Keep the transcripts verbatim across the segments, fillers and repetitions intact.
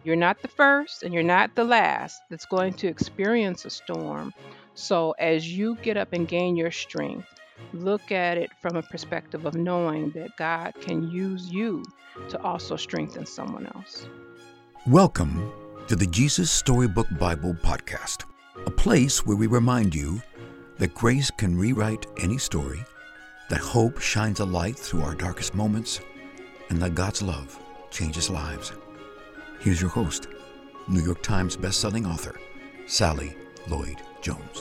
You're not the first and you're not the last that's going to experience a storm. So as you get up and gain your strength, look at it from a perspective of knowing that God can use you to also strengthen someone else. Welcome to the Jesus Storybook Bible Podcast, a place where we remind you that grace can rewrite any story, that hope shines a light through our darkest moments, and that God's love changes lives. Here's your host, New York Times bestselling author, Sally Lloyd Jones.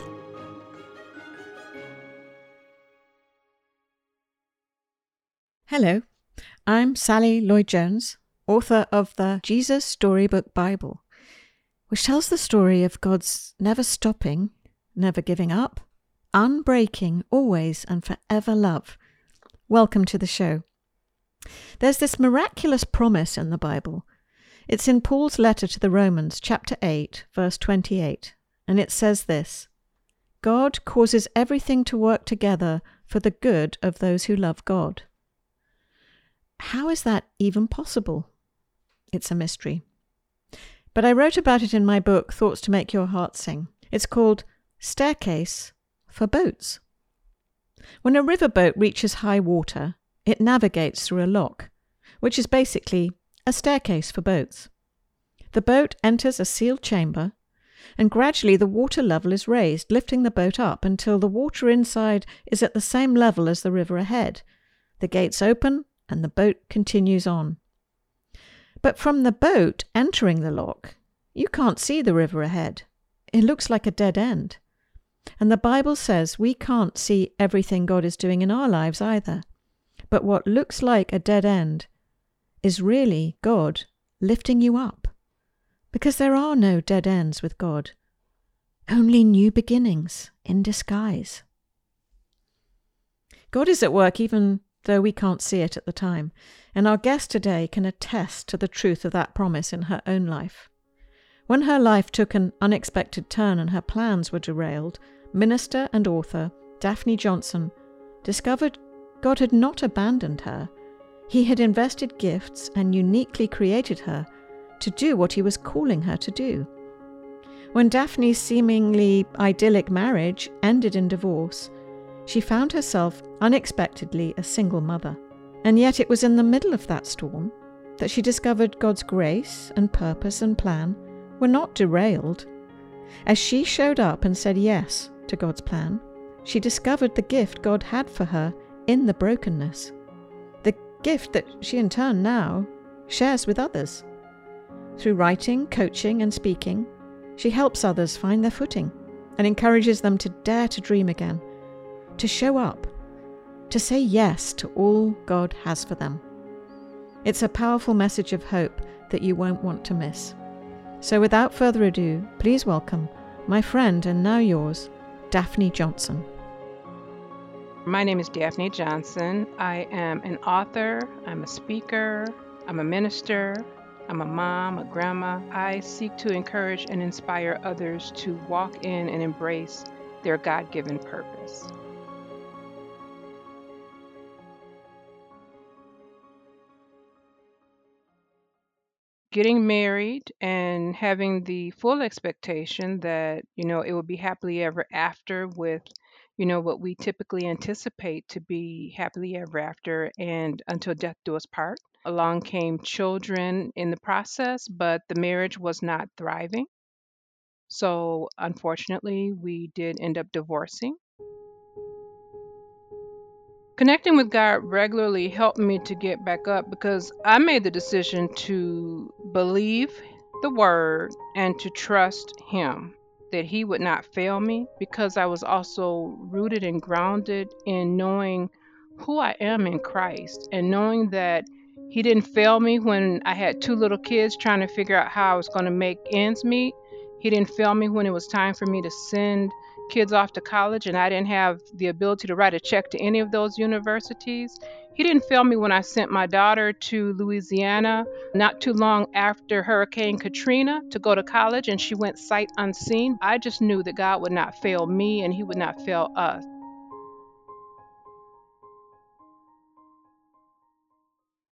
Hello, I'm Sally Lloyd Jones, author of the Jesus Storybook Bible, which tells the story of God's never stopping, never giving up, unbreaking, always and forever love. Welcome to the show. There's this miraculous promise in the Bible. It's in Paul's letter to the Romans, chapter eight, verse twenty-eight, and it says this: God causes everything to work together for the good of those who love God. How is that even possible? It's a mystery. But I wrote about it in my book, Thoughts to Make Your Heart Sing. It's called Staircase for Boats. When a riverboat reaches high water, it navigates through a lock, which is basically a staircase for boats. The boat enters a sealed chamber, and gradually the water level is raised, lifting the boat up until the water inside is at the same level as the river ahead. The gates open, and the boat continues on. But from the boat entering the lock, you can't see the river ahead. It looks like a dead end. And the Bible says we can't see everything God is doing in our lives either. But what looks like a dead end is really God lifting you up. Because there are no dead ends with God. Only new beginnings in disguise. God is at work even though we can't see it at the time, and our guest today can attest to the truth of that promise in her own life. When her life took an unexpected turn and her plans were derailed, minister and author Daphne Johnson discovered God had not abandoned her. He had invested gifts and uniquely created her to do what he was calling her to do. When Daphne's seemingly idyllic marriage ended in divorce, she found herself unexpectedly a single mother. And yet it was in the middle of that storm that she discovered God's grace and purpose and plan were not derailed. As she showed up and said yes to God's plan, she discovered the gift God had for her in the brokenness. The gift that she in turn now shares with others. Through writing, coaching, and speaking, she helps others find their footing and encourages them to dare to dream again, to show up, to say yes to all God has for them. It's a powerful message of hope that you won't want to miss. So without further ado, please welcome my friend and now yours, Daphne Johnson. My name is Daphne Johnson. I am an author, I'm a speaker, I'm a minister, I'm a mom, a grandma. I seek to encourage and inspire others to walk in and embrace their God-given purpose. Getting married and having the full expectation that, you know, it will be happily ever after with, you know, what we typically anticipate to be happily ever after and until death do us part. Along came children in the process, but the marriage was not thriving. So unfortunately, we did end up divorcing. Connecting with God regularly helped me to get back up because I made the decision to believe the word and to trust him, that he would not fail me, because I was also rooted and grounded in knowing who I am in Christ and knowing that he didn't fail me when I had two little kids trying to figure out how I was going to make ends meet. He didn't fail me when it was time for me to send kids off to college and I didn't have the ability to write a check to any of those universities. He didn't fail me when I sent my daughter to Louisiana not too long after Hurricane Katrina to go to college, and she went sight unseen. I just knew that God would not fail me and he would not fail us.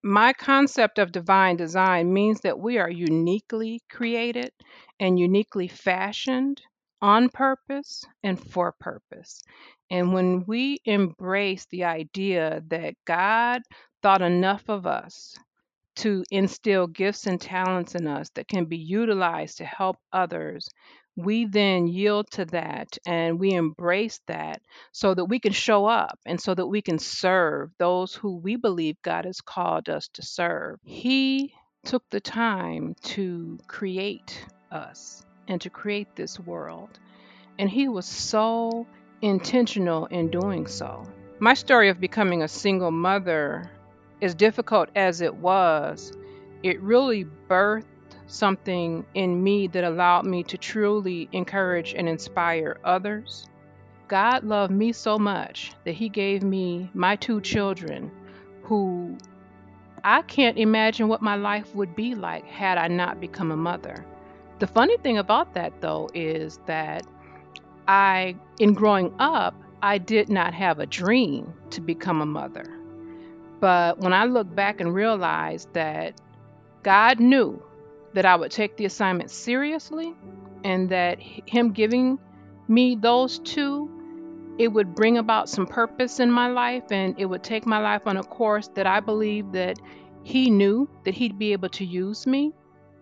My concept of divine design means that we are uniquely created and uniquely fashioned on purpose and for purpose. And when we embrace the idea that God thought enough of us to instill gifts and talents in us that can be utilized to help others, we then yield to that and we embrace that so that we can show up and so that we can serve those who we believe God has called us to serve. He took the time to create us and to create this world, and He was so intentional in doing so. My story of becoming a single mother, as difficult as it was, it really birthed something in me that allowed me to truly encourage and inspire others. God loved me so much that He gave me my two children, who I can't imagine what my life would be like had I not become a mother. The funny thing about that, though, is that I, in growing up, I did not have a dream to become a mother. But when I look back and realize that God knew that I would take the assignment seriously and that Him giving me those two, it would bring about some purpose in my life and it would take my life on a course that I believe that He knew that He'd be able to use me.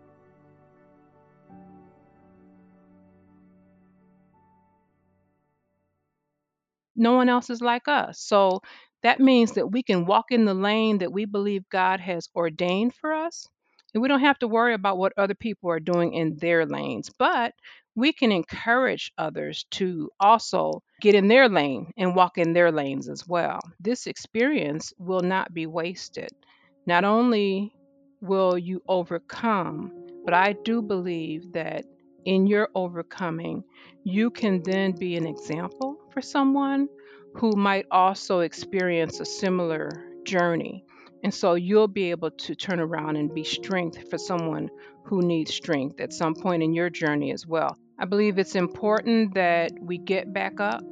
No one else is like us. So that means that we can walk in the lane that we believe God has ordained for us. And we don't have to worry about what other people are doing in their lanes, but we can encourage others to also get in their lane and walk in their lanes as well. This experience will not be wasted. Not only will you overcome, but I do believe that in your overcoming, you can then be an example for someone who might also experience a similar journey. And so you'll be able to turn around and be strength for someone who needs strength at some point in your journey as well. I believe it's important that we get back up,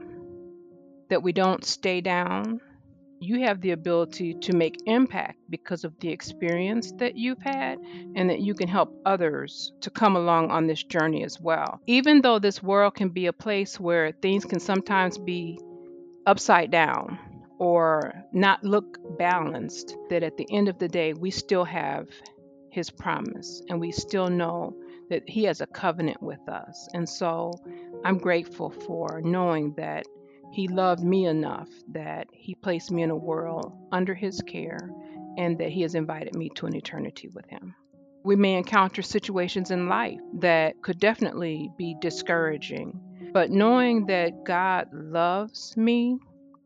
that we don't stay down. You have the ability to make impact because of the experience that you've had, and that you can help others to come along on this journey as well. Even though this world can be a place where things can sometimes be upside down or not look balanced, that at the end of the day, we still have His promise and we still know that He has a covenant with us. And so I'm grateful for knowing that He loved me enough that He placed me in a world under His care and that He has invited me to an eternity with Him. We may encounter situations in life that could definitely be discouraging, but knowing that God loves me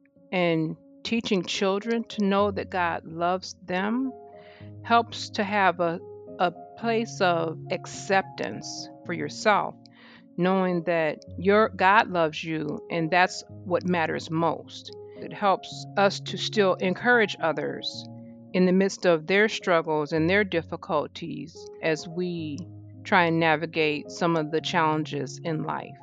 and teaching children to know that God loves them helps to have a, a place of acceptance for yourself, knowing that your God loves you and that's what matters most. It helps us to still encourage others in the midst of their struggles and their difficulties as we try and navigate some of the challenges in life.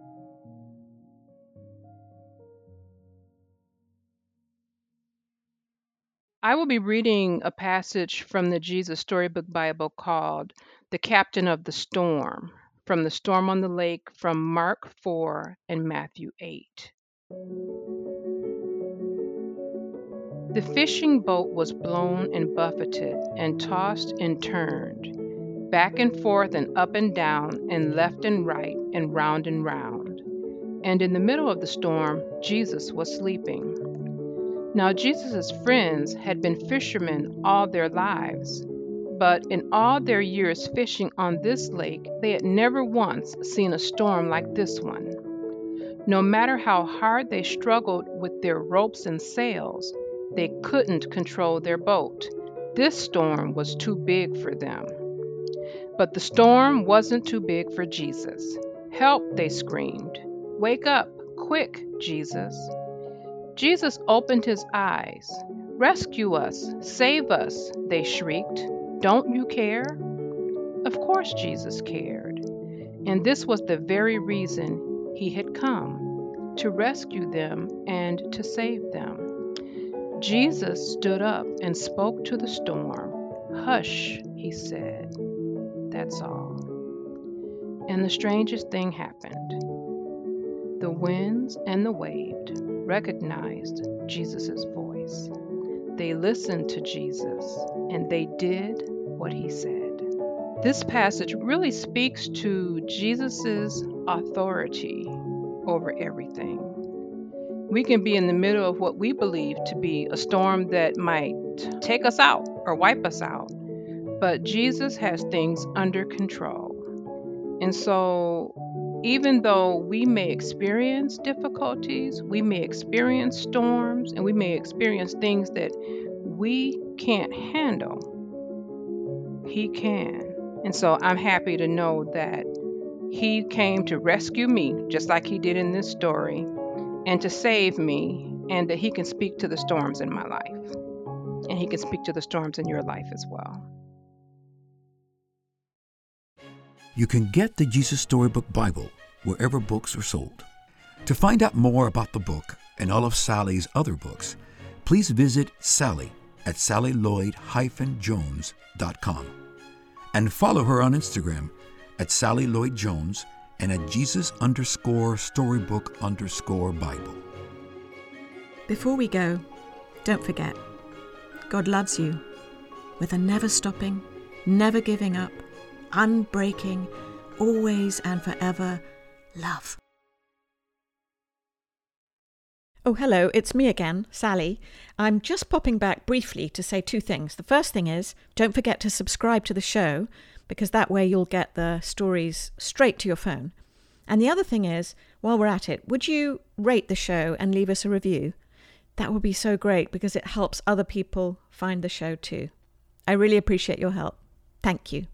I will be reading a passage from the Jesus Storybook Bible called The Captain of the Storm, from the Storm on the Lake, from Mark four and Matthew eight. The fishing boat was blown and buffeted and tossed and turned, back and forth and up and down and left and right and round and round. And in the middle of the storm, Jesus was sleeping. Now Jesus' friends had been fishermen all their lives, but in all their years fishing on this lake, they had never once seen a storm like this one. No matter how hard they struggled with their ropes and sails, they couldn't control their boat. This storm was too big for them. But the storm wasn't too big for Jesus. "Help!" they screamed. "Wake up! Quick, Jesus!" Jesus opened His eyes. "Rescue us! Save us!" they shrieked. "Don't you care?" Of course Jesus cared. And this was the very reason He had come, to rescue them and to save them. Jesus stood up and spoke to the storm. "Hush," he said. That's all. And the strangest thing happened. The winds and the waves recognized Jesus' voice. They listened to Jesus, and they did what he said. This passage really speaks to Jesus' authority over everything. We can be in the middle of what we believe to be a storm that might take us out or wipe us out, but Jesus has things under control. And so, even though we may experience difficulties, we may experience storms, and we may experience things that we can't handle, he can. And so I'm happy to know that he came to rescue me, just like he did in this story, and to save me, and that he can speak to the storms in my life. And he can speak to the storms in your life as well. You can get the Jesus Storybook Bible wherever books are sold. To find out more about the book and all of Sally's other books, please visit Sally at sally lloyd dash jones dot com and follow her on Instagram at Sally Lloyd Jones and at Jesus underscore storybook underscore Bible. Before we go, don't forget, God loves you with a never stopping, never giving up, unbreaking, always and forever love. Oh, hello, it's me again, Sally. I'm just popping back briefly to say two things. The first thing is, don't forget to subscribe to the show, because that way you'll get the stories straight to your phone. And the other thing is, while we're at it, would you rate the show and leave us a review? That would be so great, because it helps other people find the show too. I really appreciate your help. Thank you.